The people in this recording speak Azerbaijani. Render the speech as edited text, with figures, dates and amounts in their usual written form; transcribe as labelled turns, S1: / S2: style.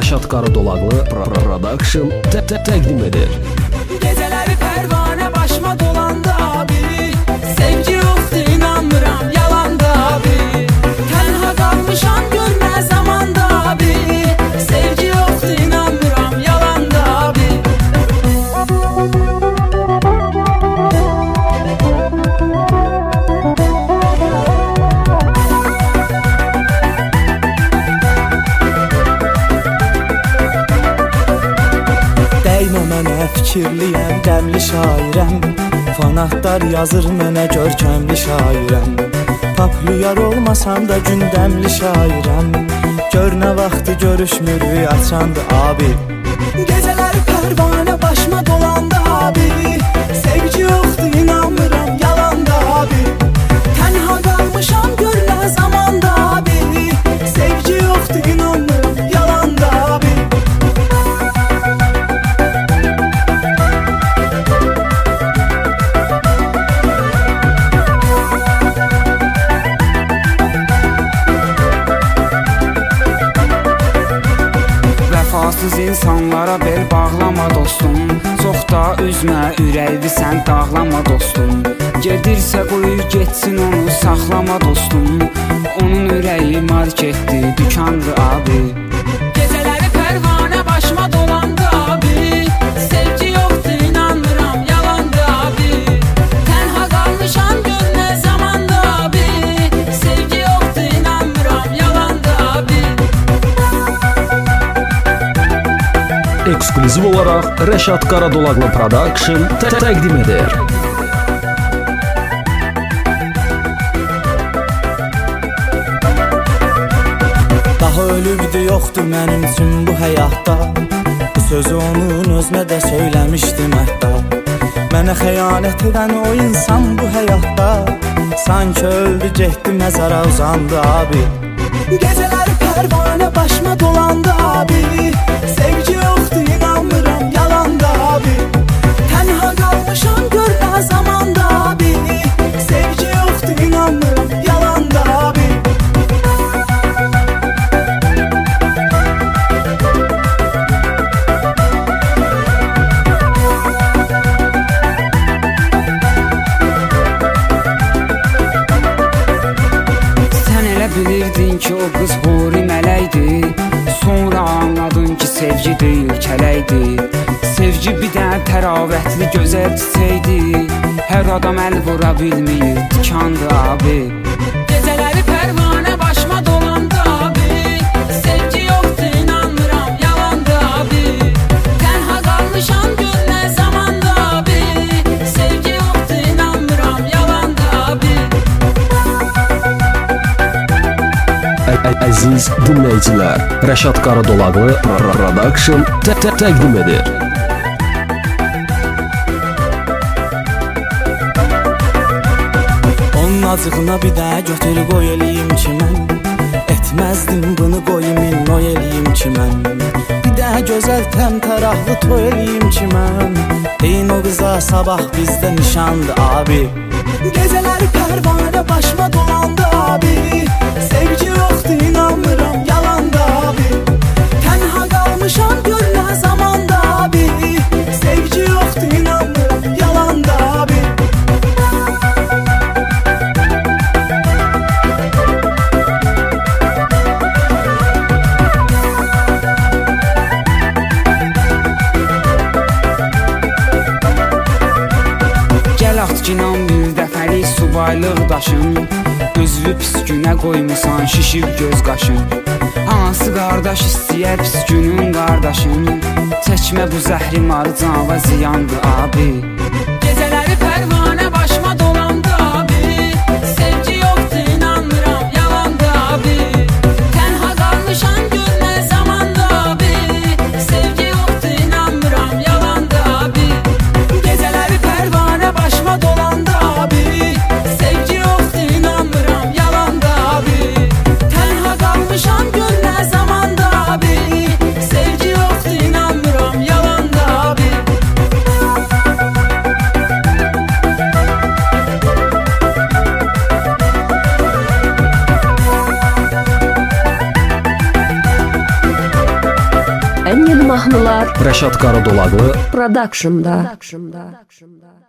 S1: Rəşad Qaradolaqlı Production təqdim edir.
S2: Gecələri pərvanə başıma dolandı abi, sevgi yoxdur inanmıram yalandı abi, tənha qalmışam görmə zamanda abi, sevgi yoxdur inanmıram yalandı abi.
S3: Dəymə mənə fikirliyəm, qəmli şairəm, fanatlar yazır mənə görkəmli şairəm, paplyar olmasam da gündəmli şairəm, gör nə vaxtı görüşmürük açandı abi. Gecələri pərvanə başıma dolandı abi, sevgi yoxdur inanmıram yalandı abi, tənha qalmışam görmə zamanda abi, sevgi yoxdur inanmıram yalandı abi.
S4: Vəfasız insanlara bel bağlama dostum, çox da üzmə ürəyini sən dağlama dostum, gedirsə qoyur getsin onu saxlama dostum, onun ürəyi marketdir, dükandır abi.
S2: Gecələri pərvanə başıma dolandı abi, sevgi yoxdur inanmıram yalandı abi, tənha qalmışam görmə zamanda abi, sevgi yoxdur inanmıram yalandı abi.
S1: Eksklüziv olaraq Rəşad Qaradolaqlı Production təqdim edir.
S3: Daha ölübdü yoxdur mənim üçün bu həyatda, bu sözü onun özünə də söyləmişdim hətta. Mənə xəyanət edən o insan bu həyatda, sanki öldü getdi məzara uzandı abi. Gecələri pərvanə başıma dolandı abi, sevgi yoxdur inanmıram yalandı abi, tənha qalmışam görmə zamanda abi, sevgi yoxdur inanmıram yalandı abi.
S4: Sən elə bilirdin ki o qız huri mələkdir, sonra anladın ki sevgi deyil kələkdir. Sevgi bir dənə təravətli gözəl çiçəkdir, hər adam əl vura bilmir, tikandır abi.
S2: Gecələri pərvanə başıma dolandı abi, sevgi yoxdur inanmıram yalandı abi, tənha qalmışam görmə zamanda abi, sevgi yoxdur inanmıram yalandı abi.
S1: Əziz dinləyicilər, Rəşad Qaradolaqlı Production təqdim edir.
S3: Onun acığına bir də götür qoy eləyim ki mən, etməzdim bunu qoyumin oy eləyim ki mən, bir də gözəl təmtəraqlı toy eləyim ki mən, deyin o qıza sabah bizdə nişandı abi. Gecələri pərvanə başıma dolandı abi, sevgi yoxdur inanmıram yalandı abi, tənha qalmışam görmə zamanda abi, sevgi yoxdur inanmıram yalandı abi.
S4: Gəl atkinan bir dəfəlik subaylıq daşın, özünü pis günə qoymusan şişib göz qaşın, hansı qardaş istəyər pis günün qardaşın, çəkmə bu zəhri marcan və ziyandır abi.
S2: Gecələri pərvanə başıma dolandı abi, sevgi yoxdur inanmıram yalandı abi, tənha qalmışam görmə zamanda abi, sevgi yoxdur inanmıram yalandı abi. Gecələri pərvanə başıma dolandı abi, sevgi yoxdur inanmıram yalandı abi, tənha qalmışam görmə zamanda abi, sevgi yoxdur inanmıram yalandı abi.
S5: Yeni mahnılar
S1: Rəşad Qaradolaqlı
S5: Production'da.